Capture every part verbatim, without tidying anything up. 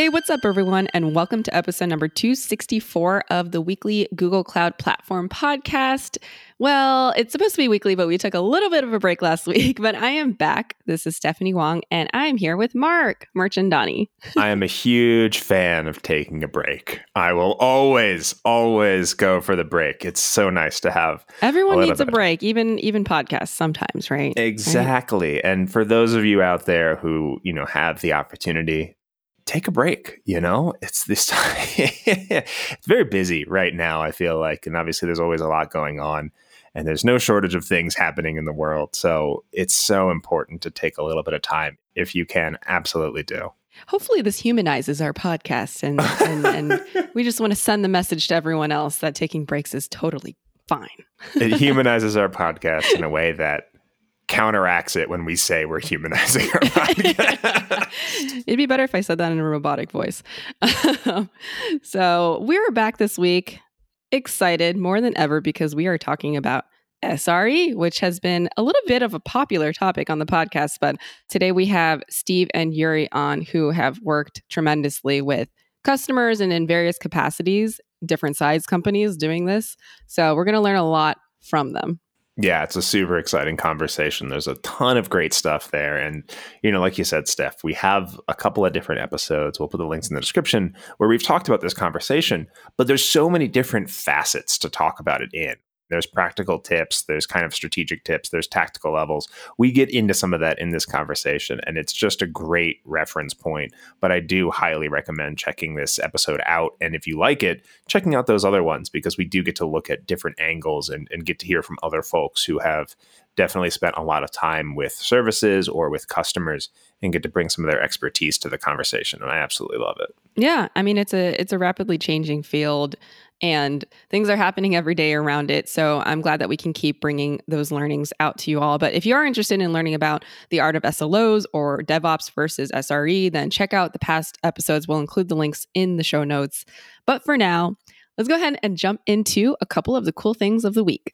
Hey, what's up, everyone, and welcome to episode number two sixty-four of the weekly Google Cloud Platform podcast. Well, it's supposed to be weekly, but we took a little bit of a break last week, but I am back. This is Stephanie Wong, and I am here with Mark Merchandani. I am a huge fan of taking a break. I will always, always go for the break. It's so nice to have. Everyone a needs a bit. break, even even podcasts sometimes, right? Exactly. Right? And for those of you out there who, you know, have the opportunity, take a break. You know, it's this time. It's very busy right now, I feel like. And obviously, there's always a lot going on. And there's no shortage of things happening in the world. So it's so important to take a little bit of time. If you can, absolutely do. Hopefully this humanizes our podcast. And, and, and we just want to send the message to everyone else that taking breaks is totally fine. It humanizes our podcast in a way that counteracts it when we say we're humanizing our podcast. It'd be better if I said that in a robotic voice. So we're back this week. Excited more than ever because we are talking about S R E, which has been a little bit of a popular topic on the podcast. But today we have Steve and Yuri on, who have worked tremendously with customers and in various capacities, different size companies doing this. So we're going to learn a lot from them. Yeah, it's a super exciting conversation. There's a ton of great stuff there. And, you know, like you said, Steph, we have a couple of different episodes. We'll put the links in the description where we've talked about this conversation, but there's so many different facets to talk about it in. There's practical tips, there's kind of strategic tips, there's tactical levels. We get into some of that in this conversation, and it's just a great reference point. But I do highly recommend checking this episode out. And if you like it, checking out those other ones, because we do get to look at different angles and, and get to hear from other folks who have definitely spent a lot of time with services or with customers and get to bring some of their expertise to the conversation. And I absolutely love it. Yeah, I mean, it's a it's a rapidly changing field and things are happening every day around it. So I'm glad that we can keep bringing those learnings out to you all. But if you are interested in learning about the art of S L Os or DevOps versus S R E, then check out the past episodes. We'll include the links in the show notes. But for now, let's go ahead and jump into a couple of the cool things of the week.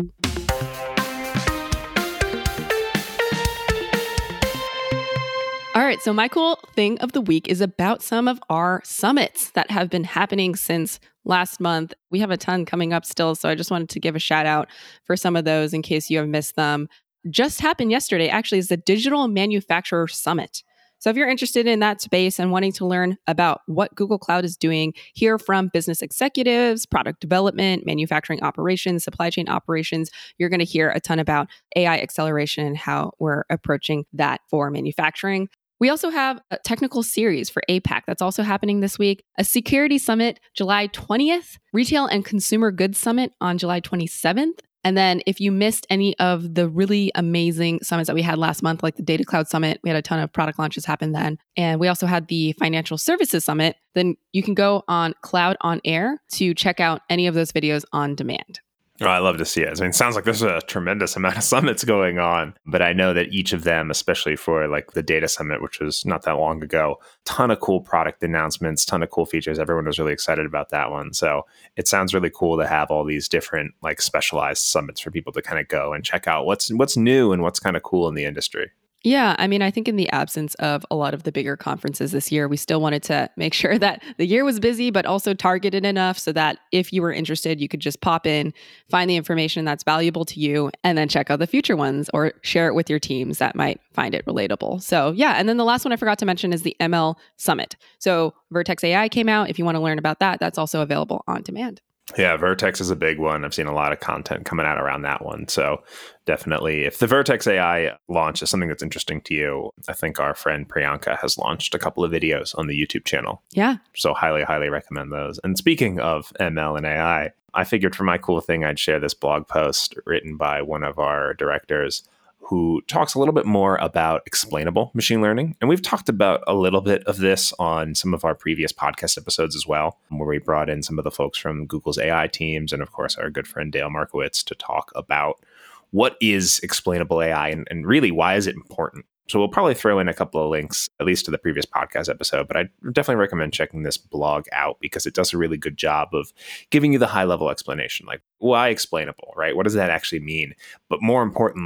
All right, so my cool thing of the week is about some of our summits that have been happening since last month. We have a ton coming up still, so I just wanted to give a shout out for some of those in case you have missed them. Just happened yesterday, actually, is the Digital Manufacturer Summit. So if you're interested in that space and wanting to learn about what Google Cloud is doing, hear from business executives, product development, manufacturing operations, supply chain operations, you're going to hear a ton about A I acceleration and how we're approaching that for manufacturing. We also have a technical series for APAC that's also happening this week, a security summit July twentieth, retail and consumer goods summit on July twenty-seventh. And then if you missed any of the really amazing summits that we had last month, like the Data Cloud Summit, we had a ton of product launches happen then. And we also had the Financial Services Summit. Then you can go on Cloud on Air to check out any of those videos on demand. Oh, I love to see it. I mean, it sounds like there's a tremendous amount of summits going on, but I know that each of them, especially for like the Data Summit, which was not that long ago, ton of cool product announcements, ton of cool features. Everyone was really excited about that one. So it sounds really cool to have all these different like specialized summits for people to kind of go and check out what's what's new and what's kind of cool in the industry. Yeah, I mean, I think in the absence of a lot of the bigger conferences this year, we still wanted to make sure that the year was busy, but also targeted enough so that if you were interested, you could just pop in, find the information that's valuable to you, and then check out the future ones or share it with your teams that might find it relatable. So yeah, and then the last one I forgot to mention is the M L Summit. So Vertex A I came out. If you want to learn about that, that's also available on demand. Yeah, Vertex is a big one. I've seen a lot of content coming out around that one. So definitely, if the Vertex A I launch is something that's interesting to you, I think our friend Priyanka has launched a couple of videos on the YouTube channel. Yeah. So highly, highly recommend those. And speaking of M L and A I, I figured for my cool thing, I'd share this blog post written by one of our directors who talks a little bit more about explainable machine learning. And we've talked about a little bit of this on some of our previous podcast episodes as well, where we brought in some of the folks from Google's A I teams and, of course, our good friend Dale Markowitz to talk about what is explainable A I and, and really why is it important. So we'll probably throw in a couple of links, at least to the previous podcast episode, but I definitely recommend checking this blog out because it does a really good job of giving you the high level explanation, like why explainable, right? What does that actually mean? But more importantly,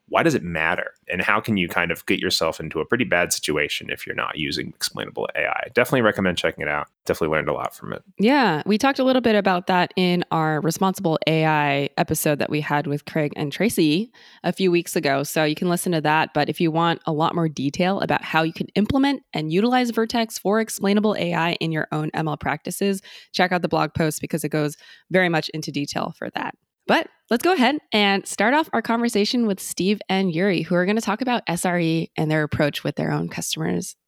why does it matter? And how can you kind of get yourself into a pretty bad situation if you're not using explainable A I? Definitely recommend checking it out. Definitely learned a lot from it. Yeah, we talked a little bit about that in our responsible A I episode that we had with Craig and Tracy a few weeks ago. So you can listen to that. But if you want a lot more detail about how you can implement and utilize Vertex for explainable A I in your own M L practices, check out the blog post because it goes very much into detail for that. But let's go ahead and start off our conversation with Steve and Yuri, who are going to talk about S R E and their approach with their own customers.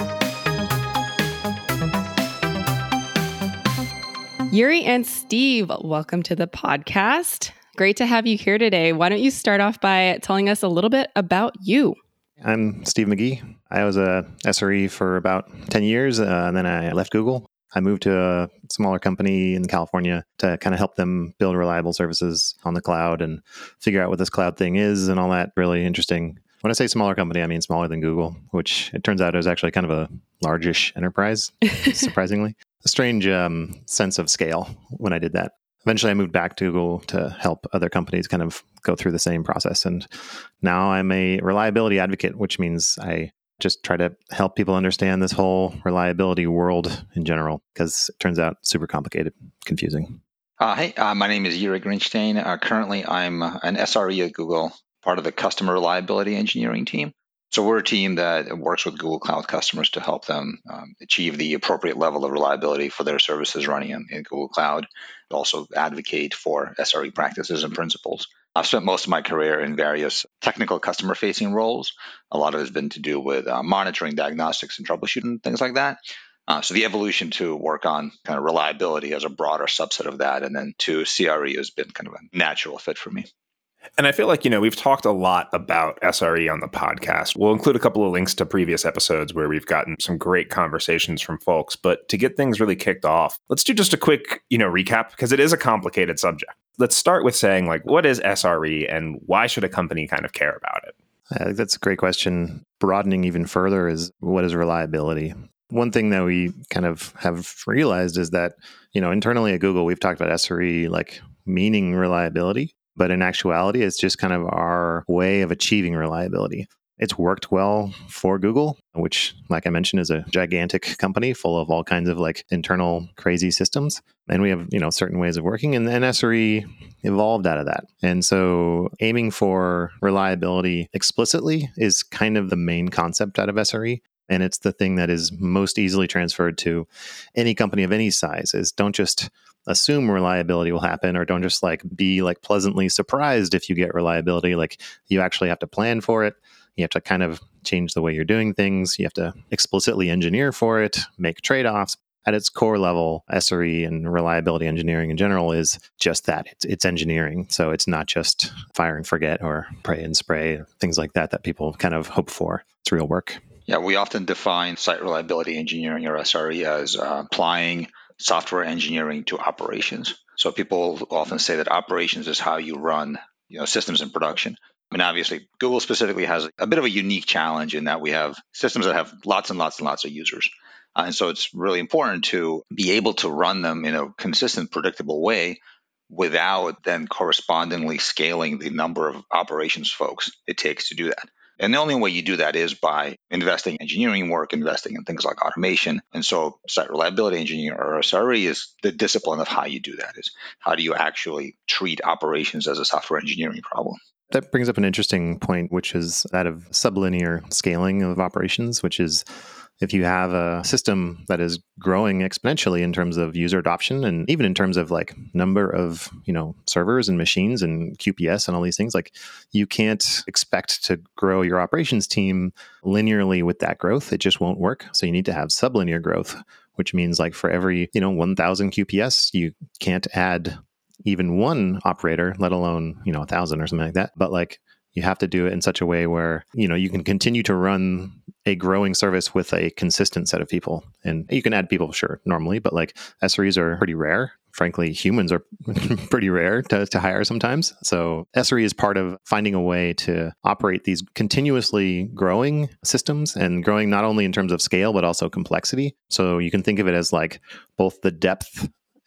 Yuri and Steve, welcome to the podcast. Great to have you here today. Why don't you start off by telling us a little bit about you? I'm Steve McGee. I was a S R E for about ten years, uh, and then I left Google. I moved to a smaller company in California to kind of help them build reliable services on the cloud and figure out what this cloud thing is and all that. Really interesting. When I say smaller company, I mean smaller than Google, which it turns out is actually kind of a largish enterprise, surprisingly. A strange um, sense of scale when I did that. Eventually, I moved back to Google to help other companies kind of go through the same process. And now I'm a reliability advocate, which means I just try to help people understand this whole reliability world in general, because it turns out super complicated, confusing. Uh, hey, uh, my name is Yuri Grinstein. Uh, currently, I'm uh, an S R E at Google, part of the customer reliability engineering team. So we're a team that works with Google Cloud customers to help them um, achieve the appropriate level of reliability for their services running in, in Google Cloud. We also advocate for S R E practices and principles. I've spent most of my career in various technical customer-facing roles. A lot of it has been to do with uh, monitoring, diagnostics, and troubleshooting, things like that. Uh, so the evolution to work on kind of reliability as a broader subset of that, and then to C R E has been kind of a natural fit for me. And I feel like, you know, we've talked a lot about S R E on the podcast. We'll include a couple of links to previous episodes where we've gotten some great conversations from folks. But to get things really kicked off, let's do just a quick, you know, recap, because it is a complicated subject. Let's start with saying, like, what is S R E and why should a company kind of care about it? I think that's a great question. Broadening even further is, what is reliability? One thing that we kind of have realized is that, you know, internally at Google, we've talked about S R E like meaning reliability. But in actuality, it's just kind of our way of achieving reliability. It's worked well for Google, which, like I mentioned, is a gigantic company full of all kinds of like internal crazy systems. And we have, you know, certain ways of working, and then S R E evolved out of that. And so aiming for reliability explicitly is kind of the main concept out of S R E. And it's the thing that is most easily transferred to any company of any size. Is don't just assume reliability will happen, or don't just like be like pleasantly surprised if you get reliability. Like, you actually have to plan for it. You have to kind of change the way you're doing things. You have to explicitly engineer for it, make trade-offs. At its core level, S R E and reliability engineering in general is just that. It's, it's engineering. So it's not just fire and forget or pray and spray, things like that that people kind of hope for. It's real work. Yeah, we often define site reliability engineering, or S R E, as uh, applying software engineering to operations. So people often say that operations is how you run, you know, systems in production. I mean, obviously, Google specifically has a bit of a unique challenge in that we have systems that have lots and lots and lots of users. Uh, and so it's really important to be able to run them in a consistent, predictable way without then correspondingly scaling the number of operations folks it takes to do that. And the only way you do that is by investing in engineering work, investing in things like automation. And so site reliability engineering, or S R E, is the discipline of how you do that. Is how do you actually treat operations as a software engineering problem? That brings up an interesting point, which is that of sublinear scaling of operations, which is if you have a system that is growing exponentially in terms of user adoption, and even in terms of like number of, you know, servers and machines and Q P S and all these things, like you can't expect to grow your operations team linearly with that growth. It just won't work. So you need to have sublinear growth, which means like for every, you know, one thousand Q P S, you can't add even one operator, let alone, you know, a thousand or something like that. But like, you have to do it in such a way where, you know, you can continue to run a growing service with a consistent set of people. And you can add people, sure, normally, but like S R Es are pretty rare. Frankly, humans are pretty rare to, to hire sometimes. So S R E is part of finding a way to operate these continuously growing systems, and growing not only in terms of scale, but also complexity. So you can think of it as like both the depth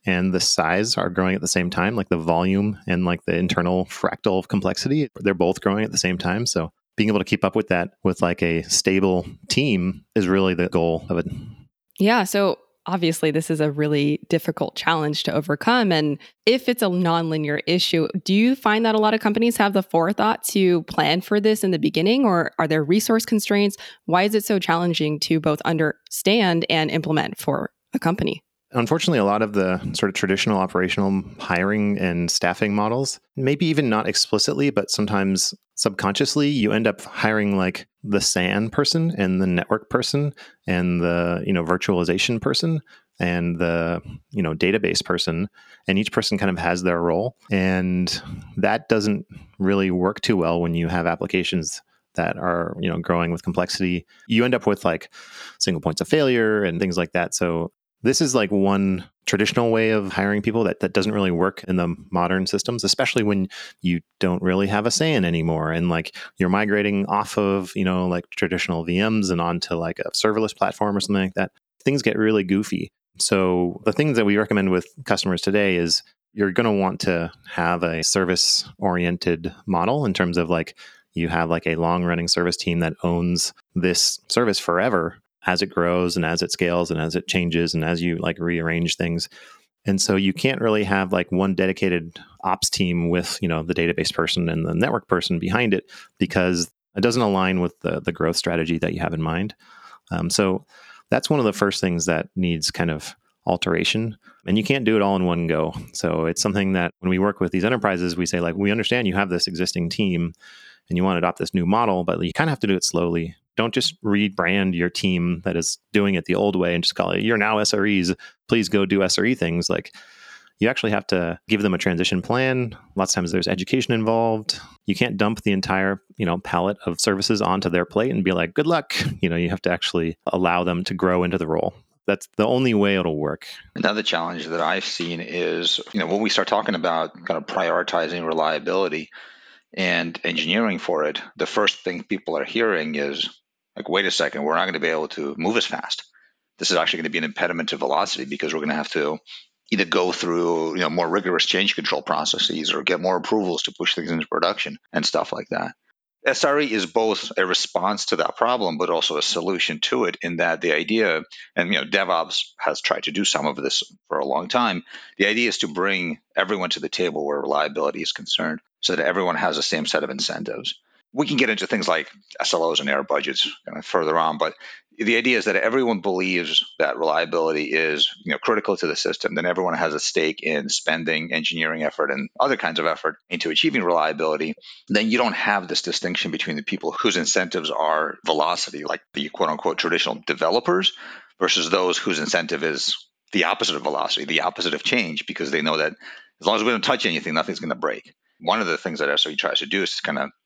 and the size are growing at the same time, like the volume and like the internal fractal of complexity, they're both growing at the same time. So being able to keep up with that with like a stable team is really the goal of it. Yeah. So obviously, this is a really difficult challenge to overcome. And if it's a nonlinear issue, do you find that a lot of companies have the forethought to plan for this in the beginning, or are there resource constraints? Why is it so challenging to both understand and implement for a company? Unfortunately, a lot of the sort of traditional operational hiring and staffing models, maybe even not explicitly, but sometimes subconsciously, you end up hiring like the S A N person and the network person and the, you know, virtualization person and the, you know, database person. And each person kind of has their role. And that doesn't really work too well when you have applications that are, you know, growing with complexity. You end up with like single points of failure and things like that. So this is like one traditional way of hiring people that, that doesn't really work in the modern systems, especially when you don't really have a S A N anymore. And like you're migrating off of, you know, like traditional V Ms and onto like a serverless platform or something like that. Things get really goofy. So the things that we recommend with customers today is you're going to want to have a service oriented model in terms of like you have like a long running service team that owns this service forever as it grows and as it scales and as it changes and as you like rearrange things. And so you can't really have like one dedicated ops team with, you know, the database person and the network person behind it because it doesn't align with the, the growth strategy that you have in mind. Um, so that's one of the first things that needs kind of alteration. And you can't do it all in one go. So it's something that when we work with these enterprises, we say like, we understand you have this existing team and you want to adopt this new model, but you kind of have to do it slowly. Don't just rebrand your team that is doing it the old way and just call it, you're now S R Es. Please go do S R E things. Like you actually have to give them a transition plan. Lots of times there's education involved. You can't dump the entire, you know, palette of services onto their plate and be like, good luck. You know, you have to actually allow them to grow into the role. That's the only way it'll work. Another challenge that I've seen is, you know, when we start talking about kind of prioritizing reliability and engineering for it, the first thing people are hearing is like, wait a second, we're not going to be able to move as fast. This is actually going to be an impediment to velocity because we're going to have to either go through, you know, more rigorous change control processes or get more approvals to push things into production and stuff like that. S R E is both a response to that problem, but also a solution to it in that the idea, and you know, DevOps has tried to do some of this for a long time. The idea is to bring everyone to the table where reliability is concerned so that everyone has the same set of incentives. We can get into things like S L Os and air budgets kind of further on, but the idea is that everyone believes that reliability is, you know, critical to the system. Then everyone has a stake in spending engineering effort and other kinds of effort into achieving reliability. Then you don't have this distinction between the people whose incentives are velocity, like the quote unquote traditional developers, versus those whose incentive is the opposite of velocity, the opposite of change, because they know that as long as we don't touch anything, nothing's going to break. One of the things that S R E tries to do is to kind of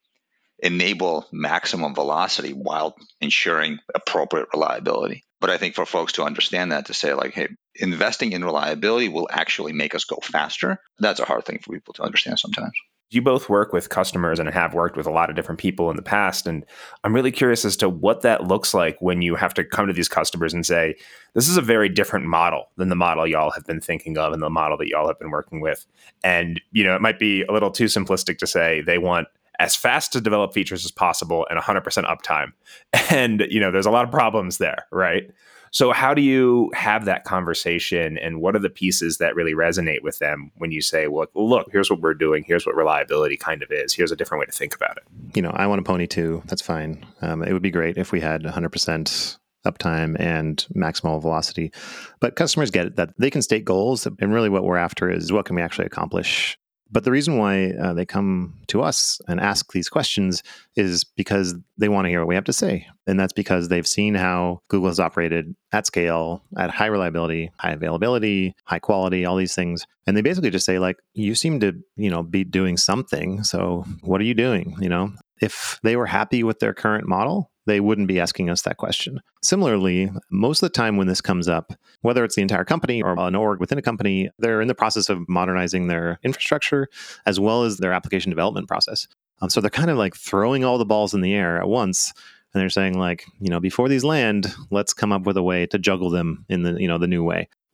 enable maximum velocity while ensuring appropriate reliability. But I think for folks to understand that, to say like, hey, investing in reliability will actually make us go faster, that's a hard thing for people to understand sometimes. You both work with customers and have worked with a lot of different people in the past. And I'm really curious as to what that looks like when you have to come to these customers and say, this is a very different model than the model y'all have been thinking of and the model that y'all have been working with. And, you know, it might be a little too simplistic to say they want as fast to develop features as possible and one hundred percent uptime. And, you know, there's a lot of problems there, right? So how do you have that conversation, and what are the pieces that really resonate with them when you say, well, look, here's what we're doing. Here's what reliability kind of is. Here's a different way to think about it. You know, I want a pony too. That's fine. Um, it would be great if we had one hundred percent uptime and maximal velocity. But customers get it, that they can state goals. And really what we're after is what can we actually accomplish? But the reason why uh, they come to us and ask these questions is because they want to hear what we have to say. And that's because they've seen how Google has operated at scale, at high reliability, high availability, high quality, all these things. And they basically just say like, you seem to, you know, be doing something. So what are you doing? You know, if they were happy with their current model, they wouldn't be asking us that question. Similarly, most of the time when this comes up, whether it's the entire company or an org within a company, they're in the process of modernizing their infrastructure as well as their application development process. Um, so they're kind of like throwing all the balls in the air at once. And they're saying like, you know, before these land, let's come up with a way to juggle them in the, you know, the new way.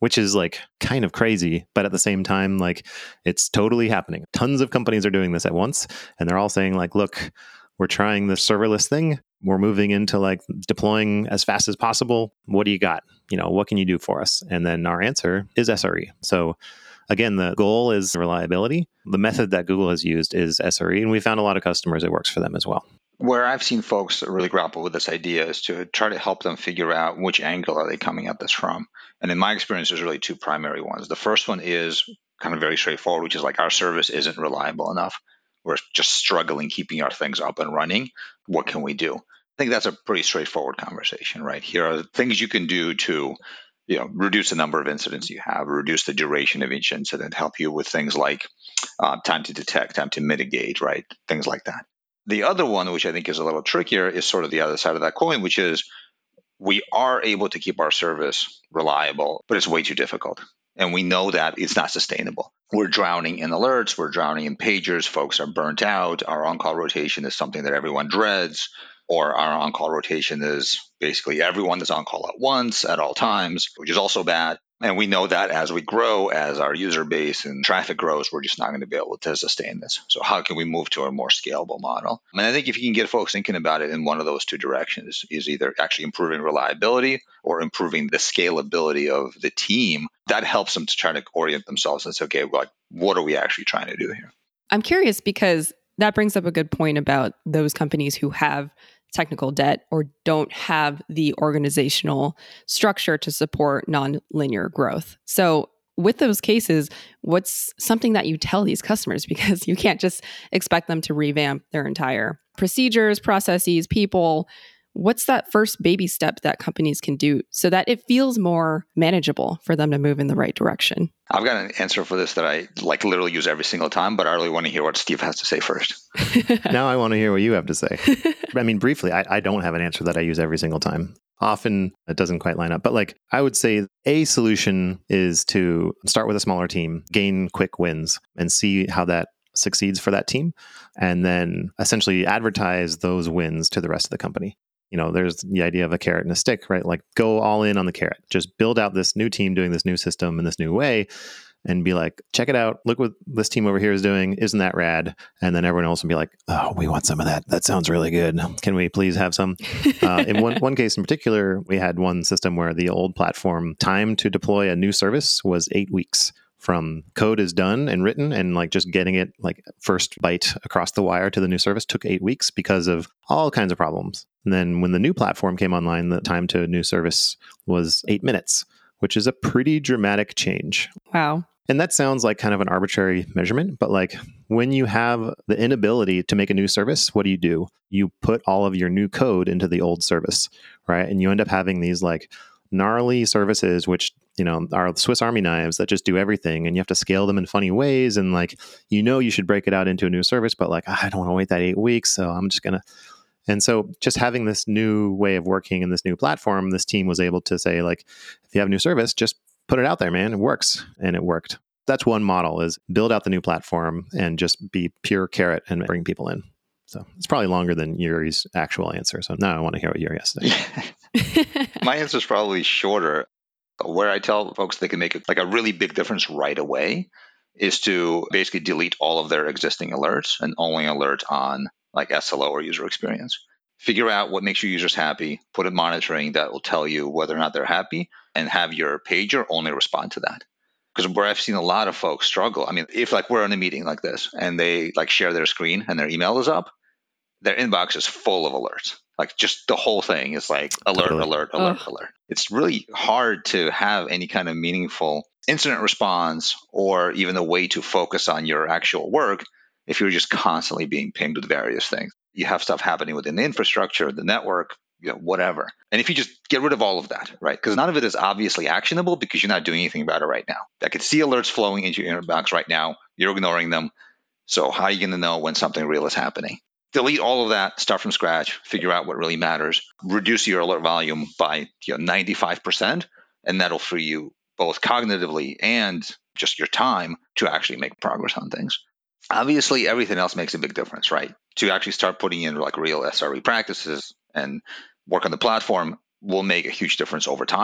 which is like kind of crazy. But at the same time, like it's totally happening. Tons of companies are doing this at once. And they're all saying like, look, we're trying the serverless thing. We're moving into like deploying as fast as possible. What do you got? You know, what can you do for us? And then our answer is S R E. So again, the goal is reliability. The method that Google has used is S R E, and we found a lot of customers it works for them as well. Where I've seen folks really grapple with this idea is to try to help them figure out which angle are they coming at this from. And in my experience, there's really two primary ones. The first one is kind of very straightforward, which is like our service isn't reliable enough. We're just struggling keeping our things up and running. What can we do? I think that's a pretty straightforward conversation, right? Here are things you can do to, you know, reduce the number of incidents you have, reduce the duration of each incident, help you with things like uh, time to detect, time to mitigate, right? Things like that. The other one, which I think is a little trickier, is sort of the other side of that coin, which is we are able to keep our service reliable, but it's way too difficult. And we know that it's not sustainable. We're drowning in alerts. We're drowning in pagers. Folks are burnt out. Our on-call rotation is something that everyone dreads, or our on-call rotation is basically everyone is on call at once at all times, which is also bad. And we know that as we grow, as our user base and traffic grows, we're just not going to be able to sustain this. So how can we move to a more scalable model? And I think if you can get folks thinking about it in one of those two directions, is either actually improving reliability or improving the scalability of the team, that helps them to try to orient themselves and say, okay, well, what are we actually trying to do here? I'm curious because that brings up a good point about those companies who have technical debt or don't have the organizational structure to support non-linear growth. So with those cases, what's something that you tell these customers? Because you can't just expect them to revamp their entire procedures, processes, people. What's that first baby step that companies can do so that it feels more manageable for them to move in the right direction? I've got an answer for this that I like literally use every single time, but I really want to hear what Steve has to say first. Now I want to hear what you have to say. I mean, briefly, I, I don't have an answer that I use every single time. Often it doesn't quite line up. But like I would say a solution is to start with a smaller team, gain quick wins, and see how that succeeds for that team. And then essentially advertise those wins to the rest of the company. You know, there's the idea of a carrot and a stick, right? Like go all in on the carrot. Just build out this new team doing this new system in this new way and be like, check it out. Look what this team over here is doing. Isn't that rad? And then everyone else will be like, oh, we want some of that. That sounds really good. Can we please have some? uh, in one, one case in particular, we had one system where the old platform time to deploy a new service was eight weeks. From code is done and written and like just getting it like first byte across the wire to the new service took eight weeks because of all kinds of problems. And then when the new platform came online, the time to a new service was eight minutes, which is a pretty dramatic change. Wow. And that sounds like kind of an arbitrary measurement, but like when you have the inability to make a new service, what do you do? You put all of your new code into the old service, right? And you end up having these like gnarly services, which, you know, are Swiss Army knives that just do everything, and you have to scale them in funny ways. And like, you know, you should break it out into a new service, but like, I don't want to wait that eight weeks. So I'm just going to. And so just having this new way of working in this new platform, this team was able to say, like, if you have a new service, just put it out there, man. It works. And it worked. That's one model, is build out the new platform and just be pure carrot and bring people in. So it's probably longer than Yuri's actual answer. So now I want to hear what Yuri has to say. My answer is probably shorter. Where I tell folks they can make like a really big difference right away is to basically delete all of their existing alerts and only alert on like S L O or user experience. Figure out what makes your users happy, put in monitoring that will tell you whether or not they're happy, and have your pager only respond to that. Because where I've seen a lot of folks struggle, I mean, if like we're in a meeting like this and they like share their screen and their email is up, their inbox is full of alerts. Like just the whole thing is like alert, Totally. alert, alert, Ugh. alert. It's really hard to have any kind of meaningful incident response or even a way to focus on your actual work if you're just constantly being pinged with various things. You have stuff happening within the infrastructure, the network, you know, whatever. And if you just get rid of all of that, right? Because none of it is obviously actionable because you're not doing anything about it right now. I could see alerts flowing into your inbox right now. You're ignoring them. So how are you going to know when something real is happening? Delete all of that, start from scratch, figure out what really matters, reduce your alert volume by you know, ninety-five percent, and that'll free you both cognitively and just your time to actually make progress on things. Obviously, everything else makes a big difference, right? To actually start putting in like real S R E practices and work on the platform will make a huge difference over time.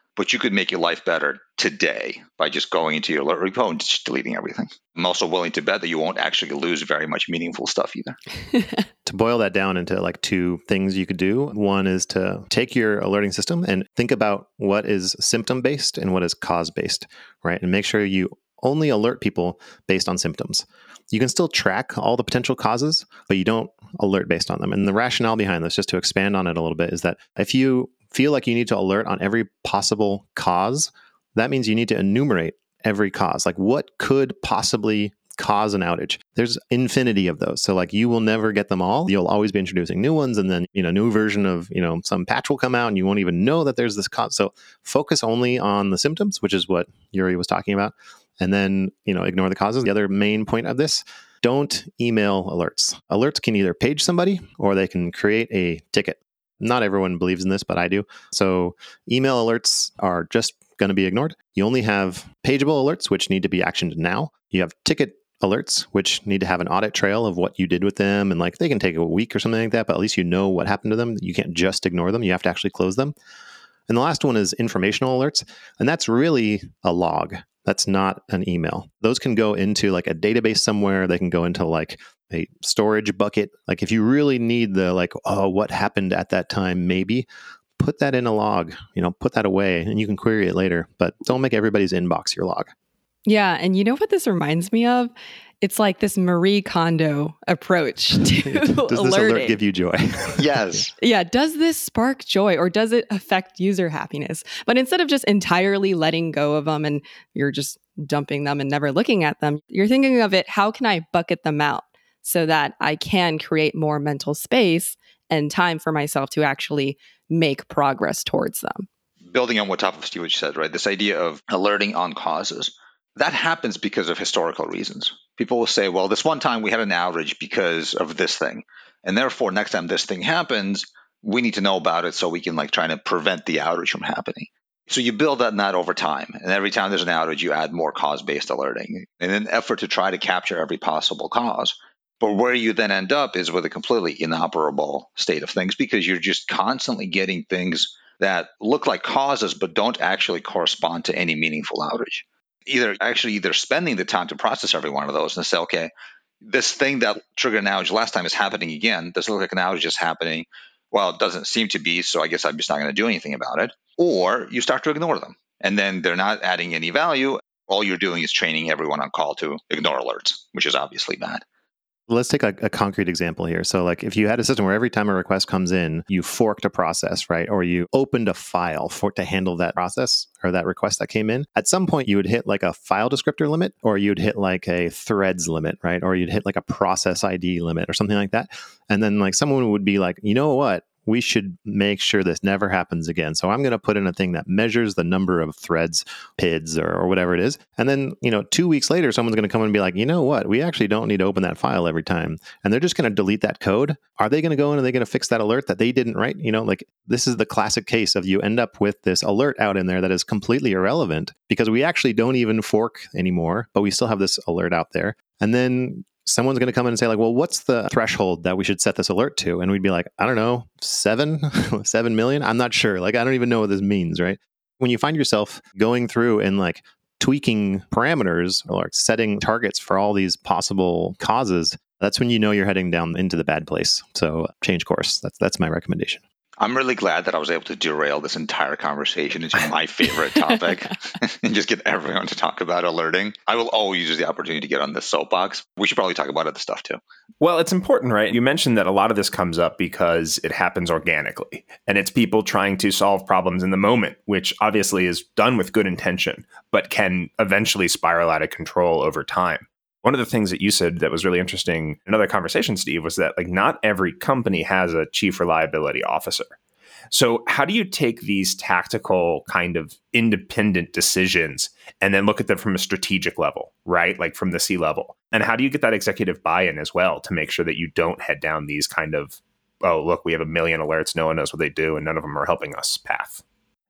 but you could make your life better today by just going into your alert repo and just deleting everything. I'm also willing to bet that you won't actually lose very much meaningful stuff either. To boil that down into like two things you could do. One is to take your alerting system and think about what is symptom-based and what is cause-based, right? And make sure you only alert people based on symptoms. You can still track all the potential causes, but you don't alert based on them. And the rationale behind this, just to expand on it a little bit, is that if you feel like you need to alert on every possible cause, that means you need to enumerate every cause. Like, what could possibly cause an outage? There's infinity of those. So like, you will never get them all. You'll always be introducing new ones, and then, you know, new version of, you know, some patch will come out and you won't even know that there's this cause. So focus only on the symptoms, which is what Yuri was talking about. And then, you know, ignore the causes. The other main point of this, don't email alerts. Alerts can either page somebody or they can create a ticket. Not everyone believes in this, but I do. So email alerts are just going to be ignored. You only have pageable alerts, which need to be actioned now. You have ticket alerts, which need to have an audit trail of what you did with them. And like, they can take a week or something like that, but at least you know what happened to them. You can't just ignore them. You have to actually close them. And the last one is informational alerts. And that's really a log. That's not an email. Those can go into like a database somewhere. They can go into like a storage bucket. Like, if you really need the like, oh, what happened at that time, maybe put that in a log, you know, put that away and you can query it later, but don't make everybody's inbox your log. Yeah. And you know what this reminds me of? It's like this Marie Kondo approach to Does this alerting. alert give you joy? Yes. Yeah. Does this spark joy, or does it affect user happiness? But instead of just entirely letting go of them and you're just dumping them and never looking at them, you're thinking of it, how can I bucket them out so that I can create more mental space and time for myself to actually make progress towards them? Building on what top of Steve said, right? This idea of alerting on causes, that happens because of historical reasons. People will say, well, this one time we had an outage because of this thing. And therefore, next time this thing happens, we need to know about it so we can like try to prevent the outage from happening. So you build that net over time. And every time there's an outage, you add more cause-based alerting in an effort to try to capture every possible cause. But where you then end up is with a completely inoperable state of things, because you're just constantly getting things that look like causes but don't actually correspond to any meaningful outage. Either actually either spending the time to process every one of those and say, okay, this thing that triggered an outage last time is happening again. Does it look like an outage is happening? Well, it doesn't seem to be, so I guess I'm just not going to do anything about it. Or you start to ignore them, and then they're not adding any value. All you're doing is training everyone on call to ignore alerts, which is obviously bad. Let's take a, a concrete example here. So like, if you had a system where every time a request comes in, you forked a process, right? Or you opened a file for to handle that process or that request that came in. At some point, you would hit like a file descriptor limit, or you'd hit like a threads limit, right? Or you'd hit like a process I D limit or something like that. And then like someone would be like, you know what? We should make sure this never happens again. So I'm going to put in a thing that measures the number of threads, P I Ds, or, or whatever it is. And then, you know, two weeks later, someone's going to come and be like, you know what? We actually don't need to open that file every time. And they're just going to delete that code. Are they going to go in and they're going to fix that alert that they didn't write? You know, like, this is the classic case of you end up with this alert out in there that is completely irrelevant because we actually don't even fork anymore, but we still have this alert out there. And then someone's going to come in and say like, well, what's the threshold that we should set this alert to? And we'd be like, I don't know, seven, seven million. I'm not sure. Like, I don't even know what this means, right? When you find yourself going through and like tweaking parameters or like setting targets for all these possible causes, that's when you know you're heading down into the bad place. So change course. That's, that's my recommendation. I'm really glad that I was able to derail this entire conversation into my favorite topic and just get everyone to talk about alerting. I will always use the opportunity to get on this soapbox. We should probably talk about other stuff too. Well, it's important, right? You mentioned that a lot of this comes up because it happens organically, and it's people trying to solve problems in the moment, which obviously is done with good intention, but can eventually spiral out of control over time. One of the things that you said that was really interesting in another conversation, Steve, was that like not every company has a chief reliability officer. So how do you take these tactical kind of independent decisions and then look at them from a strategic level, right? Like from the C level. And how do you get that executive buy-in as well to make sure that you don't head down these kind of, oh, look, we have a million alerts, no one knows what they do, and none of them are helping us path?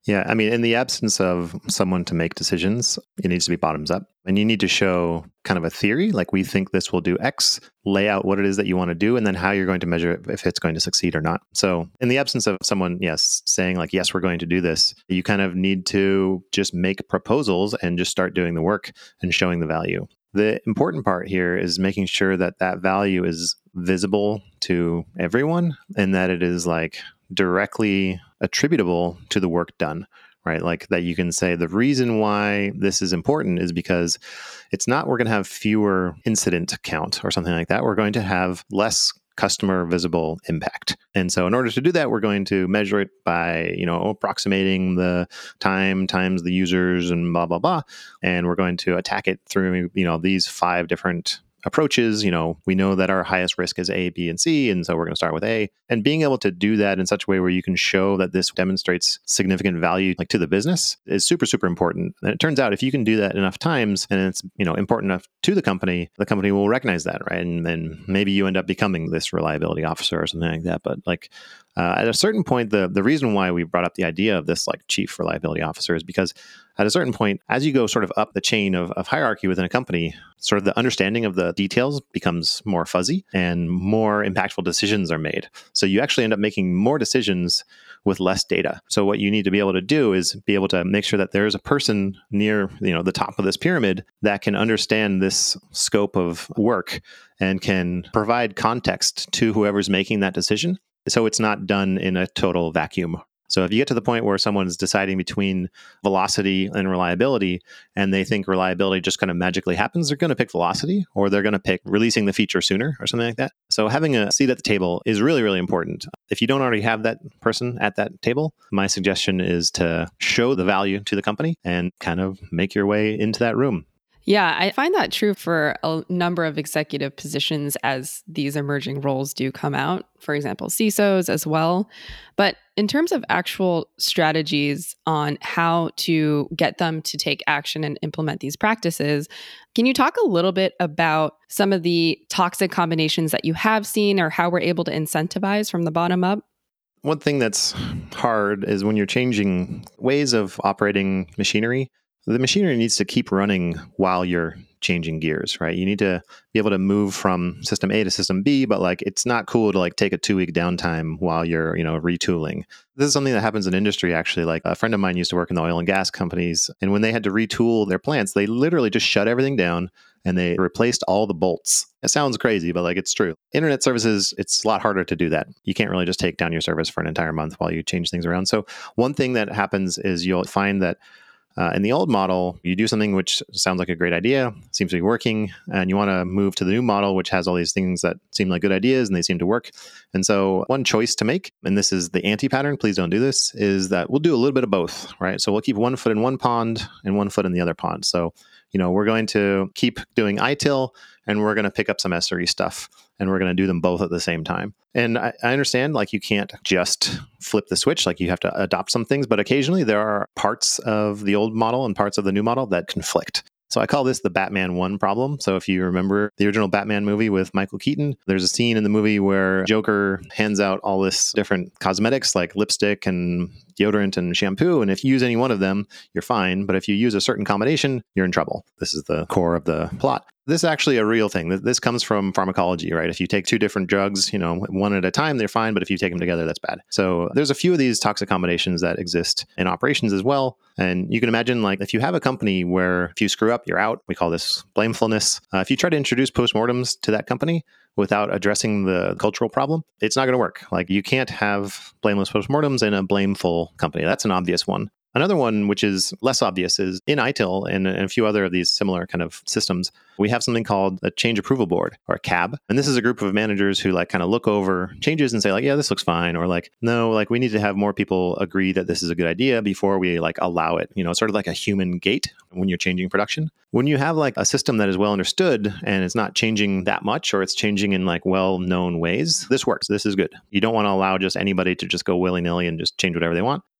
Yeah, I mean, in the absence of someone to make decisions, it needs to be bottoms up. And you need to show kind of a theory, like we think this will do X, lay out what it is that you want to do, and then how you're going to measure it, if it's going to succeed or not. So in the absence of someone, yes, saying like, yes, we're going to do this, you kind of need to just make proposals and just start doing the work and showing the value. The important part here is making sure that that value is visible to everyone and that it is like directly attributable to the work done, right? Like that you can say the reason why this is important is because it's not we're going to have fewer incident count or something like that. We're going to have less customer visible impact. And so in order to do that, we're going to measure it by, you know, approximating the time times the users and blah, blah, blah. And we're going to attack it through, you know, these five different approaches. You know, we know that our highest risk is A, B, and C, and so we're going to start with A. And being able to do that in such a way where you can show that this demonstrates significant value, like to the business, is super, super important. And it turns out if you can do that enough times, and it's, you know, important enough to the company, the company will recognize that, right? And then maybe you end up becoming this reliability officer or something like that. But like uh, at a certain point, the the reason why we brought up the idea of this like chief reliability officer is because at a certain point, as you go sort of up the chain of, of hierarchy within a company, sort of the understanding of the details becomes more fuzzy and more impactful decisions are made. So you actually end up making more decisions with less data. So what you need to be able to do is be able to make sure that there is a person near, you know, the top of this pyramid that can understand this scope of work and can provide context to whoever's making that decision. So it's not done in a total vacuum. So if you get to the point where someone's deciding between velocity and reliability, and they think reliability just kind of magically happens, they're going to pick velocity, or they're going to pick releasing the feature sooner or something like that. So having a seat at the table is really, really important. If you don't already have that person at that table, my suggestion is to show the value to the company and kind of make your way into that room. Yeah, I find that true for a number of executive positions as these emerging roles do come out. For example, C I S Os as well. But in terms of actual strategies on how to get them to take action and implement these practices, can you talk a little bit about some of the toxic combinations that you have seen or how we're able to incentivize from the bottom up? One thing that's hard is when you're changing ways of operating machinery, the machinery needs to keep running while you're changing gears, right? You need to be able to move from system A to system B, but like it's not cool to like take a two week downtime while you're, you know, retooling. This is something that happens in industry actually. Like a friend of mine used to work in the oil and gas companies, and when they had to retool their plants, they literally just shut everything down and they replaced all the bolts. It sounds crazy, but like it's true. Internet services, it's a lot harder to do that. You can't really just take down your service for an entire month while you change things around. So one thing that happens is you'll find that Uh, in the old model, you do something which sounds like a great idea, seems to be working, and you want to move to the new model, which has all these things that seem like good ideas and they seem to work. And so one choice to make, and this is the anti-pattern, please don't do this, is that we'll do a little bit of both, right? So we'll keep one foot in one pond and one foot in the other pond. So, you know, we're going to keep doing I T I L and we're going to pick up some S R E stuff and we're going to do them both at the same time. And I, I understand like you can't just flip the switch, like you have to adopt some things, but occasionally there are parts of the old model and parts of the new model that conflict. So I call this the Batman one problem. So if you remember the original Batman movie with Michael Keaton, there's a scene in the movie where Joker hands out all this different cosmetics like lipstick and deodorant and shampoo. And if you use any one of them, you're fine. But if you use a certain combination, you're in trouble. This is the core of the plot. This is actually a real thing. This comes from pharmacology, right? If you take two different drugs, you know, one at a time, they're fine. But if you take them together, that's bad. So there's a few of these toxic combinations that exist in operations as well. And you can imagine, like, if you have a company where if you screw up, you're out. We call this blamefulness. Uh, if you try to introduce postmortems to that company without addressing the cultural problem, it's not going to work. Like, you can't have blameless postmortems in a blameful company. That's an obvious one. Another one, which is less obvious, is in I T I L and, and a few other of these similar kind of systems, we have something called a change approval board, or a C A B. And this is a group of managers who like kind of look over changes and say like, yeah, this looks fine. Or like, no, like we need to have more people agree that this is a good idea before we like allow it. You know, sort of like a human gate when you're changing production. When you have like a system that is well understood and it's not changing that much, or it's changing in like well-known ways, this works. This is good. You don't want to allow just anybody to just go willy-nilly and just change whatever they want.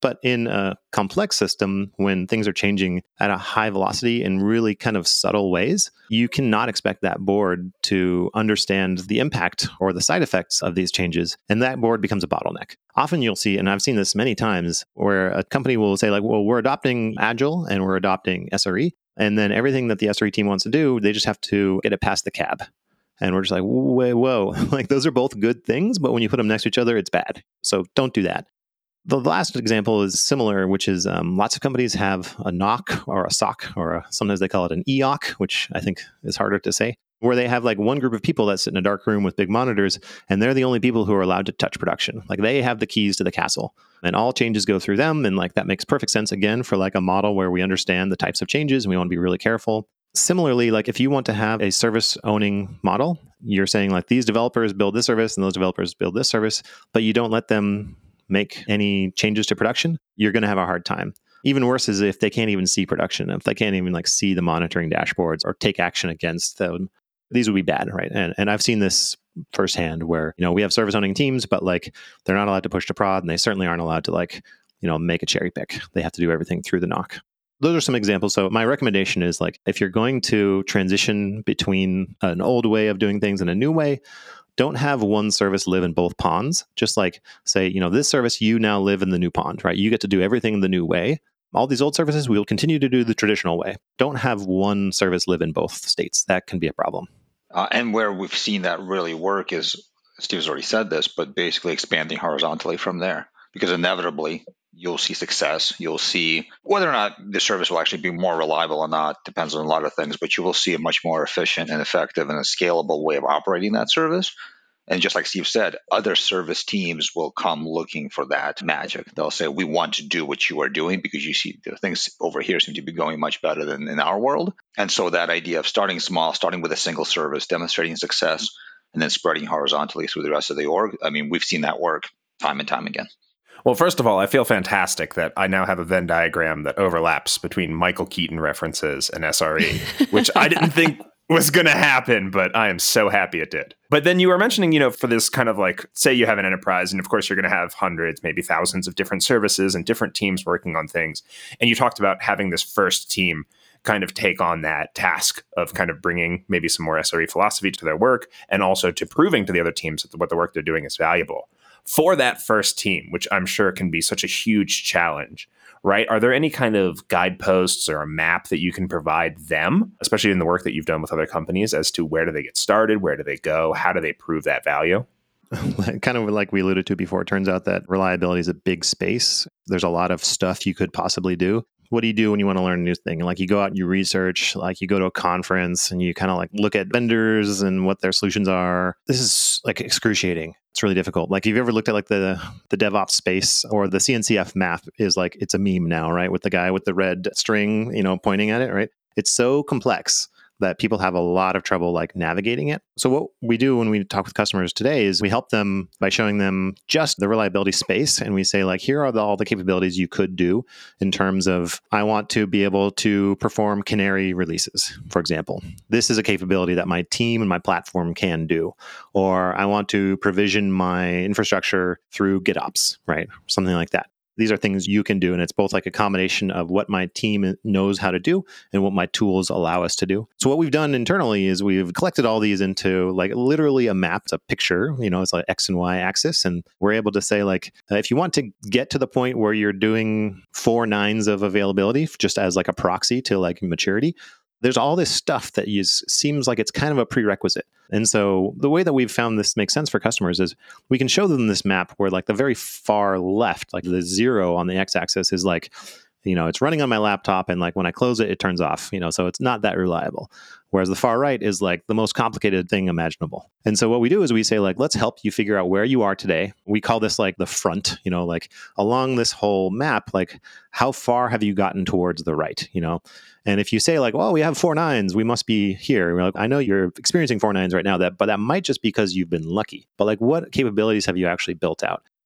But in a complex system, when things are changing at a high velocity in really kind of subtle ways, you cannot expect that board to understand the impact or the side effects of these changes. And that board becomes a bottleneck. Often you'll see, and I've seen this many times, where a company will say like, well, we're adopting Agile and we're adopting S R E. And then everything that the S R E team wants to do, they just have to get it past the cab. And we're just like, whoa, whoa. Like those are both good things, but when you put them next to each other, it's bad. So don't do that. The last example is similar, which is um, lots of companies have a N O C or a S O C, or a, sometimes they call it an E O C, which I think is harder to say, where they have like one group of people that sit in a dark room with big monitors, and they're the only people who are allowed to touch production. Like they have the keys to the castle, and all changes go through them. And like that makes perfect sense, again, for like a model where we understand the types of changes and we want to be really careful. Similarly, like if you want to have a service owning model, you're saying like these developers build this service and those developers build this service, but you don't let them make any changes to production, you're going to have a hard time. Even worse is if they can't even see production, if they can't even like see the monitoring dashboards or take action against them, these would be bad, right? And and I've seen this firsthand where, you know, we have service owning teams, but like they're not allowed to push to prod, and they certainly aren't allowed to like, you know, make a cherry pick. They have to do everything through the N O C. Those are some examples. So my recommendation is like, if you're going to transition between an old way of doing things and a new way, don't have one service live in both ponds. Just like say, you know, this service, you now live in the new pond, right? You get to do everything the new way. All these old services, we will continue to do the traditional way. Don't have one service live in both states. That can be a problem. Uh, and where we've seen that really work is, Steve's already said this, but basically expanding horizontally from there. Because inevitably, you'll see success. You'll see whether or not the service will actually be more reliable or not, depends on a lot of things, but you will see a much more efficient and effective and a scalable way of operating that service. And just like Steve said, other service teams will come looking for that magic. They'll say, we want to do what you are doing because you see the things over here seem to be going much better than in our world. And so that idea of starting small, starting with a single service, demonstrating success, and then spreading horizontally through the rest of the org, I mean, we've seen that work time and time again. Well, first of all, I feel fantastic that I now have a Venn diagram that overlaps between Michael Keaton references and S R E, which I didn't think was going to happen, but I am so happy it did. But then you were mentioning, you know, for this kind of like, say you have an enterprise, and of course you're going to have hundreds, maybe thousands of different services and different teams working on things. And you talked about having this first team kind of take on that task of kind of bringing maybe some more S R E philosophy to their work, and also to proving to the other teams that what the work they're doing is valuable. For that first team, which I'm sure can be such a huge challenge, right? Are there any kind of guideposts or a map that you can provide them, especially in the work that you've done with other companies, as to where do they get started? Where do they go? How do they prove that value? Kind of like we alluded to before, it turns out that reliability is a big space. There's a lot of stuff you could possibly do. What do you do when you want to learn a new thing? Like you go out and you research, like you go to a conference and you kind of like look at vendors and what their solutions are. This is like excruciating. It's really difficult. Like, have you ever looked at like the the DevOps space, or the C N C F map is like, it's a meme now, right? With the guy with the red string, you know, pointing at it, right? It's so complex that people have a lot of trouble like navigating it. So what we do when we talk with customers today is we help them by showing them just the reliability space. And we say like, here are the, all the capabilities you could do in terms of, I want to be able to perform canary releases, for example. This is a capability that my team and my platform can do. Or I want to provision my infrastructure through GitOps, right? Something like that. These are things you can do, and it's both like a combination of what my team knows how to do and what my tools allow us to do. So what we've done internally is we've collected all these into like literally a map, it's a picture, you know, it's like X and Y axis. And we're able to say like, uh, if you want to get to the point where you're doing four nines of availability just as like a proxy to like maturity, there's all this stuff that is, seems like it's kind of a prerequisite. And so the way that we've found this makes sense for customers is we can show them this map where like the very far left, like the zero on the x-axis is like, you know, it's running on my laptop, and like when I close it, it turns off, you know, so it's not that reliable. Whereas the far right is like the most complicated thing imaginable. And so what we do is we say like, let's help you figure out where you are today. We call this like the front, you know, like along this whole map, like how far have you gotten towards the right, you know? And if you say like, well, we have four nines, we must be here. We're like, I know you're experiencing four nines right now, that, but that might just be because you've been lucky. But like, what capabilities have you actually built out?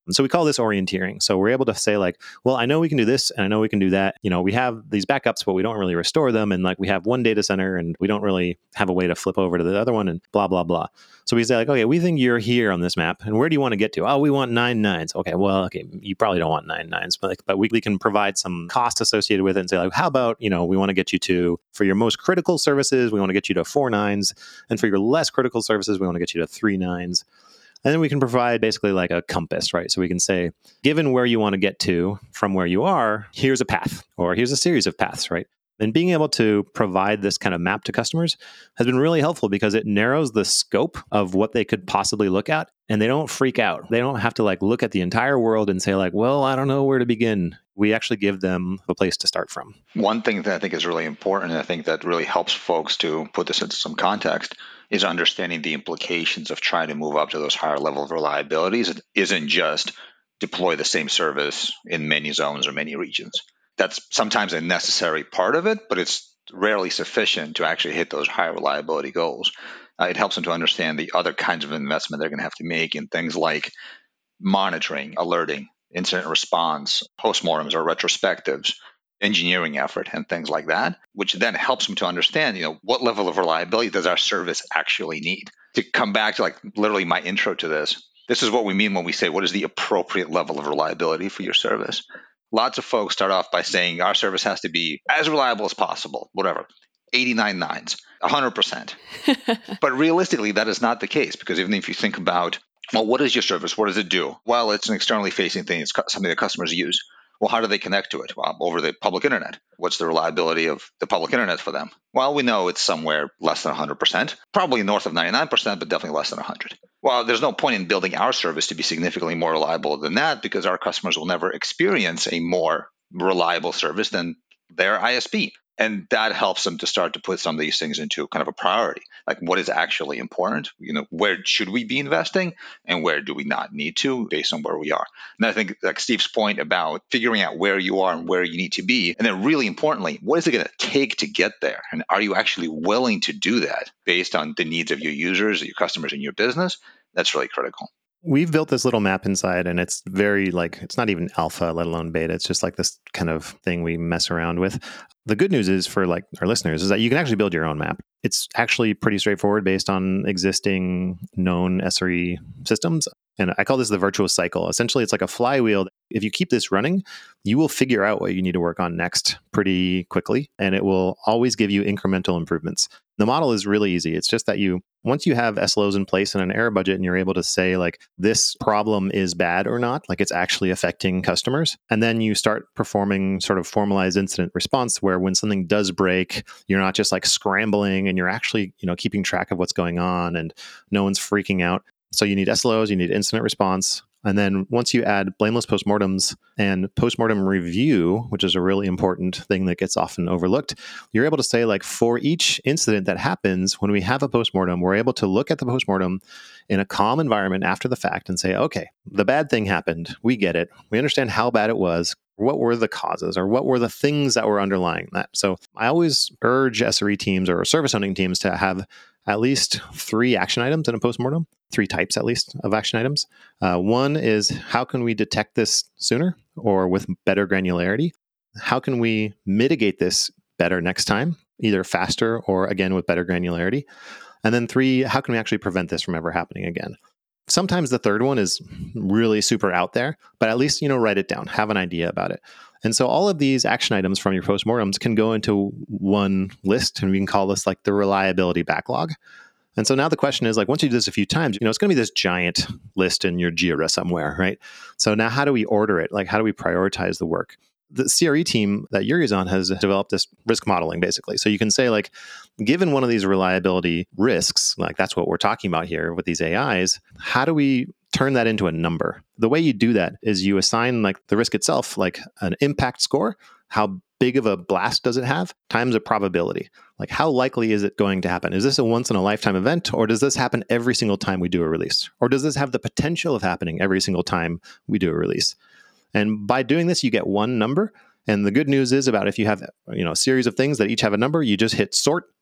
And so we call this orienteering. So we're able to say like, well, I know we can do this and I know we can do that. You know, we have these backups, but we don't really restore them. And like we have one data center and we don't really have a way to flip over to the other one and blah, blah, blah. So we say like, okay, we think you're here on this map. And where do you want to get to? Oh, we want nine nines. Okay, well, okay, you probably don't want nine nines, but like, but we, we can provide some cost associated with it and say like, how about, you know, we want to get you to, for your most critical services, we want to get you to four nines. And for your less critical services, we want to get you to three nines. And then we can provide basically like a compass, right? So we can say, given where you want to get to from where you are, here's a path, or here's a series of paths, right? And being able to provide this kind of map to customers has been really helpful because it narrows the scope of what they could possibly look at, and they don't freak out. They don't have to like look at the entire world and say like, well, I don't know where to begin. We actually give them a place to start from. One thing that I think is really important, and I think that really helps folks to put this into some context, is understanding the implications of trying to move up to those higher level of reliabilities. It isn't just deploy the same service in many zones or many regions. That's sometimes a necessary part of it, but it's rarely sufficient to actually hit those high reliability goals. Uh, it helps them to understand the other kinds of investment they're going to have to make in things like monitoring, alerting, incident response, postmortems or retrospectives, engineering effort, and things like that, which then helps them to understand, you know, what level of reliability does our service actually need? To come back to like literally my intro to this, this is what we mean when we say, what is the appropriate level of reliability for your service? Lots of folks start off by saying our service has to be as reliable as possible, whatever, eighty-nine nines, one hundred percent. But realistically, that is not the case, because even if you think about, well, what is your service? What does it do? Well, it's an externally facing thing. It's something that customers use. Well, how do they connect to it? Well, over the public internet. What's the reliability of the public internet for them? Well, we know it's somewhere less than one hundred percent, probably north of ninety-nine percent, but definitely less than one hundred. Well, there's no point in building our service to be significantly more reliable than that, because our customers will never experience a more reliable service than their I S P. And that helps them to start to put some of these things into kind of a priority. Like, what is actually important? You know, where should we be investing and where do we not need to based on where we are? And I think like Steve's point about figuring out where you are and where you need to be. And then really importantly, what is it going to take to get there? And are you actually willing to do that based on the needs of your users, your customers, and your business? That's really critical. We've built this little map inside, and it's very like, it's not even alpha, let alone beta. It's just like this kind of thing we mess around with. The good news is for like our listeners is that you can actually build your own map. It's actually pretty straightforward based on existing known S R E systems. And I call this the virtuous cycle. Essentially, it's like a flywheel. If you keep this running, you will figure out what you need to work on next pretty quickly, and it will always give you incremental improvements. The model is really easy. It's just that you, once you have S L Os in place and an error budget, and you're able to say like, this problem is bad or not, like it's actually affecting customers. And then you start performing sort of formalized incident response, where when something does break, you're not just like scrambling, and you're actually, you know, keeping track of what's going on, and no one's freaking out. So you need S L Os, you need incident response. And then once you add blameless postmortems and postmortem review, which is a really important thing that gets often overlooked, you're able to say like, for each incident that happens, when we have a postmortem, we're able to look at the postmortem in a calm environment after the fact and say, okay, the bad thing happened. We get it. We understand how bad it was. What were the causes, or what were the things that were underlying that? So I always urge S R E teams or service owning teams to have at least three action items in a postmortem, three types at least of action items. Uh, one is, how can we detect this sooner or with better granularity? How can we mitigate this better next time, either faster or again with better granularity? And then three, how can we actually prevent this from ever happening again? Sometimes the third one is really super out there, but at least, you know, write it down, have an idea about it. And so all of these action items from your postmortems can go into one list, and we can call this like the reliability backlog. And so now the question is like, once you do this a few times, you know, it's going to be this giant list in your Jira somewhere, right? So now how do we order it? Like, how do we prioritize the work? The C R E team that Yuri's on has developed this risk modeling, basically. So you can say like, given one of these reliability risks, like that's what we're talking about here with these A Is, how do we turn that into a number? The way you do that is you assign like the risk itself, like an impact score. How big of a blast does it have? Times a probability. Like, how likely is it going to happen? Is this a once in a lifetime event, or does this happen every single time we do a release? Or does this have the potential of happening every single time we do a release? And by doing this, you get one number. And the good news is about if you have, you know, a series of things that each have a number, you just hit sort,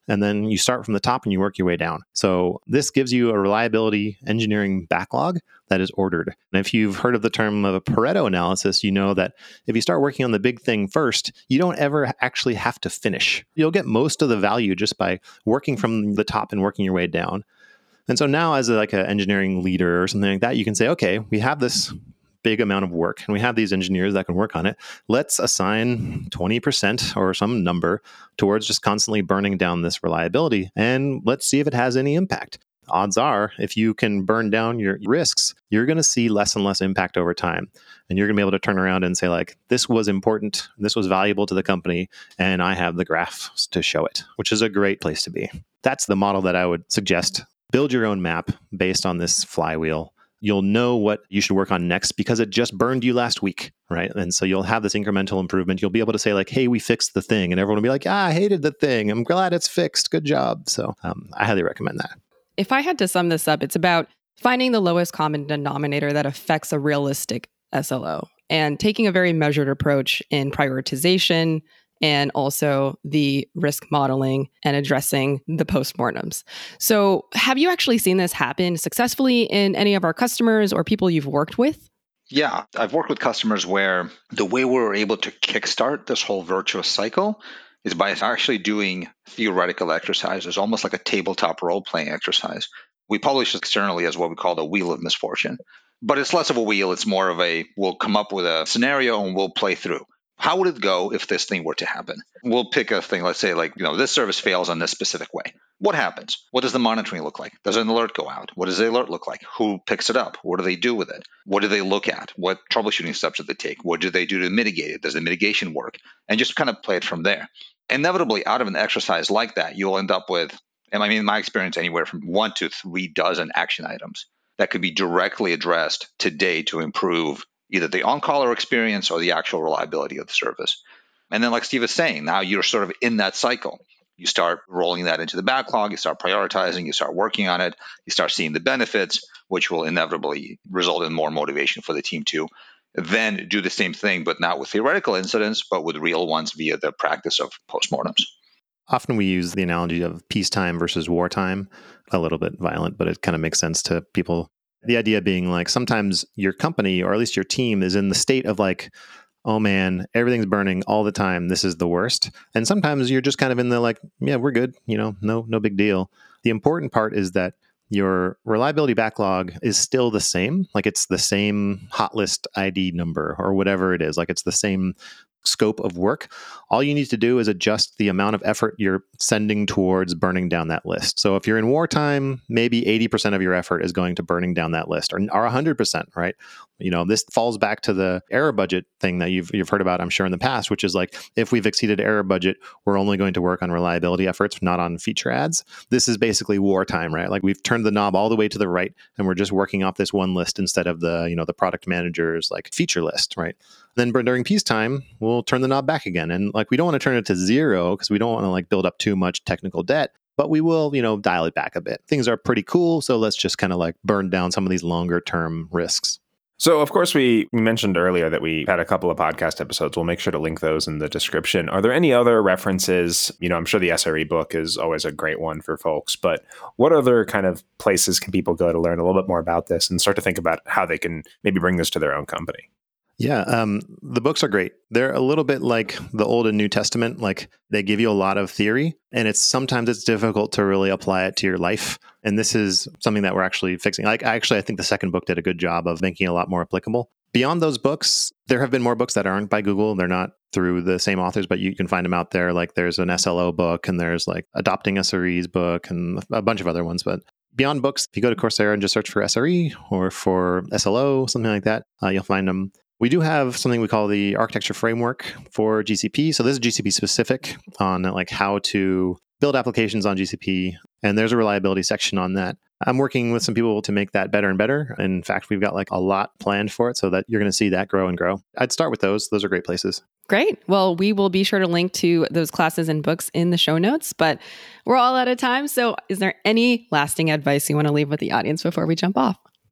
And then you start from the top and you work your way down. So this gives you a reliability engineering backlog that is ordered. And if you've heard of the term of a Pareto analysis, you know that if you start working on the big thing first, you don't ever actually have to finish. You'll get most of the value just by working from the top and working your way down. And so now as a, like an engineering leader or something like that, you can say, okay, we have this big amount of work and we have these engineers that can work on it. Let's assign twenty percent or some number towards just constantly burning down this reliability, and let's see if it has any impact. Odds are, if you can burn down your risks, you're going to see less and less impact over time. And you're going to be able to turn around and say, like, this was important, this was valuable to the company, and I have the graphs to show it, which is a great place to be. That's the model that I would suggest. Build your own map based on this flywheel. You'll know what you should work on next because it just burned you last week, right? And so you'll have this incremental improvement. You'll be able to say like, hey, we fixed the thing. And everyone will be like, ah, I hated the thing. I'm glad it's fixed. Good job. So um, I highly recommend that. If I had to sum this up, it's about finding the lowest common denominator that affects a realistic S L O and taking a very measured approach in prioritization and also the risk modeling and addressing the postmortems. So have you actually seen this happen successfully in any of our customers or people you've worked with? Yeah, I've worked with customers where the way we were able to kickstart this whole virtuous cycle is by actually doing theoretical exercises, almost like a tabletop role-playing exercise. We publish externally as what we call the Wheel of Misfortune. But it's less of a wheel, it's more of a, we'll come up with a scenario and we'll play through. How would it go if this thing were to happen? We'll pick a thing, let's say like, you know, this service fails on this specific way. What happens? What does the monitoring look like? Does an alert go out? What does the alert look like? Who picks it up? What do they do with it? What do they look at? What troubleshooting steps do they take? What do they do to mitigate it? Does the mitigation work? And just kind of play it from there. Inevitably, out of an exercise like that, you'll end up with, and I mean, in my experience, anywhere from one to three dozen action items that could be directly addressed today to improve either the on-caller experience or the actual reliability of the service. And then like Steve is saying, now you're sort of in that cycle. You start rolling that into the backlog, you start prioritizing, you start working on it, you start seeing the benefits, which will inevitably result in more motivation for the team to then do the same thing, but not with theoretical incidents, but with real ones via the practice of postmortems. Often we use the analogy of peacetime versus wartime, a little bit violent, but it kind of makes sense to people. The idea being like sometimes your company or at least your team is in the state of like, oh man, everything's burning all the time. This is the worst. And sometimes you're just kind of in the like, yeah, we're good. You know, no, no big deal. The important part is that your reliability backlog is still the same. Like it's the same hot list I D number or whatever it is. Like it's the same scope of work. All you need to do is adjust the amount of effort you're sending towards burning down that list. So if you're in wartime, maybe eighty percent of your effort is going to burning down that list, or, or one hundred percent, right? You know, this falls back to the error budget thing that you've you've heard about, I'm sure, in the past, which is like, if we've exceeded error budget, we're only going to work on reliability efforts, not on feature adds. This is basically wartime, right? Like we've turned the knob all the way to the right, and we're just working off this one list instead of the, you know, the product manager's like feature list, right? Then during peacetime, we'll turn the knob back again. And like, we don't want to turn it to zero because we don't want to like build up too much technical debt, but we will, you know, dial it back a bit. Things are pretty cool. So let's just kind of like burn down some of these longer term risks. So, of course, we mentioned earlier that we had a couple of podcast episodes. We'll make sure to link those in the description. Are there any other references? You know, I'm sure the S R E book is always a great one for folks, but what other kind of places can people go to learn a little bit more about this and start to think about how they can maybe bring this to their own company? Yeah, um, the books are great. They're a little bit like the Old and New Testament. Like they give you a lot of theory, and it's sometimes it's difficult to really apply it to your life. And this is something that we're actually fixing. Like actually, I think the second book did a good job of making it a lot more applicable. Beyond those books, there have been more books that aren't by Google. They're not through the same authors, but you can find them out there. Like there's an S L O book, and there's like Adopting S R E's book, and a bunch of other ones. But beyond books, if you go to Coursera and just search for S R E or for S L O, something like that, uh, you'll find them. We do have something we call the architecture framework for G C P. So this is G C P specific on like how to build applications on G C P. And there's a reliability section on that. I'm working with some people to make that better and better. In fact, we've got like a lot planned for it so that you're going to see that grow and grow. I'd start with those. Those are great places. Great. Well, we will be sure to link to those classes and books in the show notes, but we're all out of time. So is there any lasting advice you want to leave with the audience before we jump off?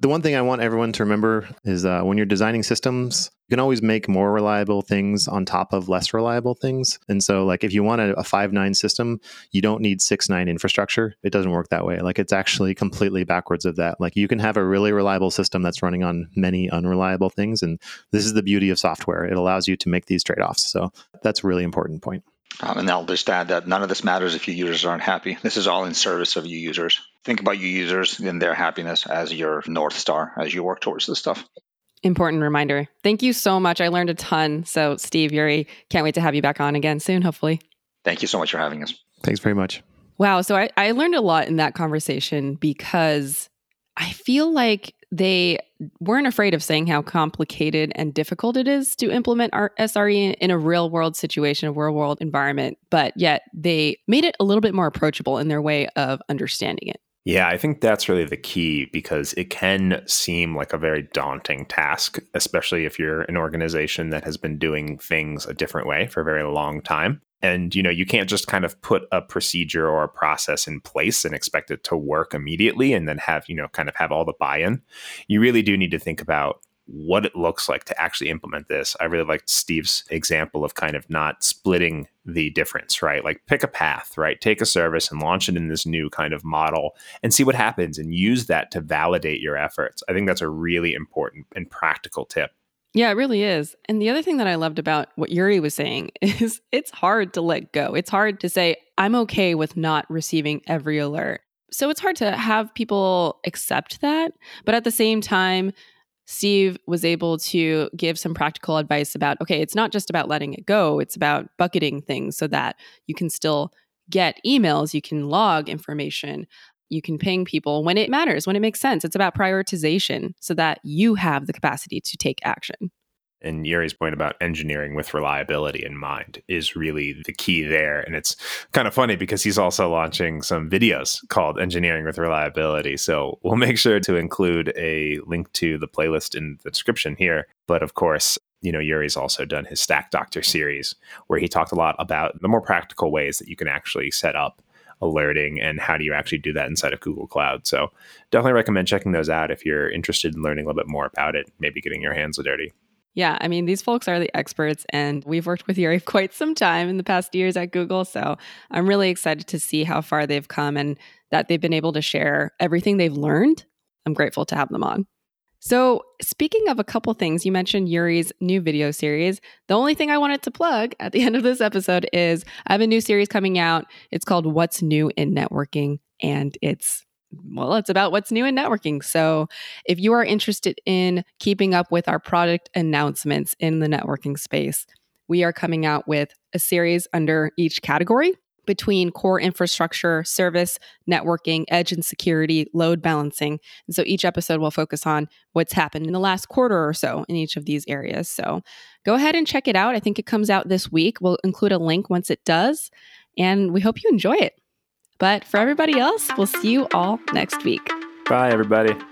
The one thing I want everyone to remember is uh, when you're designing systems, you can always make more reliable things on top of less reliable things. And so like if you want a, a five nine system, you don't need six nine infrastructure. It doesn't work that way. Like it's actually completely backwards of that. Like you can have a really reliable system that's running on many unreliable things. And this is the beauty of software. It allows you to make these trade-offs. So that's a really important point. Um, and I'll just add that none of this matters if your users aren't happy. This is all in service of you users. Think about your users and their happiness as your North Star as you work towards this stuff. Important reminder. Thank you so much. I learned a ton. So Steve, Yuri, can't wait to have you back on again soon, hopefully. Thank you so much for having us. Thanks very much. Wow. So I, I learned a lot in that conversation because I feel like they weren't afraid of saying how complicated and difficult it is to implement our S R E in, in a real world situation, a real world environment, but yet they made it a little bit more approachable in their way of understanding it. Yeah, I think that's really the key because it can seem like a very daunting task, especially if you're an organization that has been doing things a different way for a very long time. And, you know, you can't just kind of put a procedure or a process in place and expect it to work immediately and then have, you know, kind of have all the buy-in. You really do need to think about what it looks like to actually implement this. I really liked Steve's example of kind of not splitting the difference, right? Like pick a path, right? Take a service and launch it in this new kind of model and see what happens and use that to validate your efforts. I think that's a really important and practical tip. Yeah, it really is. And the other thing that I loved about what Yuri was saying is it's hard to let go. It's hard to say, I'm okay with not receiving every alert. So it's hard to have people accept that. But at the same time, Steve was able to give some practical advice about, okay, it's not just about letting it go. It's about bucketing things so that you can still get emails, you can log information, you can ping people when it matters, when it makes sense. It's about prioritization so that you have the capacity to take action. And Yuri's point about engineering with reliability in mind is really the key there. And it's kind of funny because he's also launching some videos called Engineering with Reliability. So we'll make sure to include a link to the playlist in the description here. But of course, you know, Yuri's also done his Stack Doctor series where he talked a lot about the more practical ways that you can actually set up alerting and how do you actually do that inside of Google Cloud. So definitely recommend checking those out if you're interested in learning a little bit more about it, maybe getting your hands dirty. Yeah, I mean, these folks are the experts, and we've worked with Yuri quite some time in the past years at Google. So I'm really excited to see how far they've come and that they've been able to share everything they've learned. I'm grateful to have them on. So speaking of a couple things, you mentioned Yuri's new video series. The only thing I wanted to plug at the end of this episode is I have a new series coming out. It's called What's New in Networking, and it's Well, it's about what's new in networking. So if you are interested in keeping up with our product announcements in the networking space, we are coming out with a series under each category between core infrastructure, service, networking, edge and security, load balancing. And so each episode will focus on what's happened in the last quarter or so in each of these areas. So go ahead and check it out. I think it comes out this week. We'll include a link once it does. And we hope you enjoy it. But for everybody else, we'll see you all next week. Bye, everybody.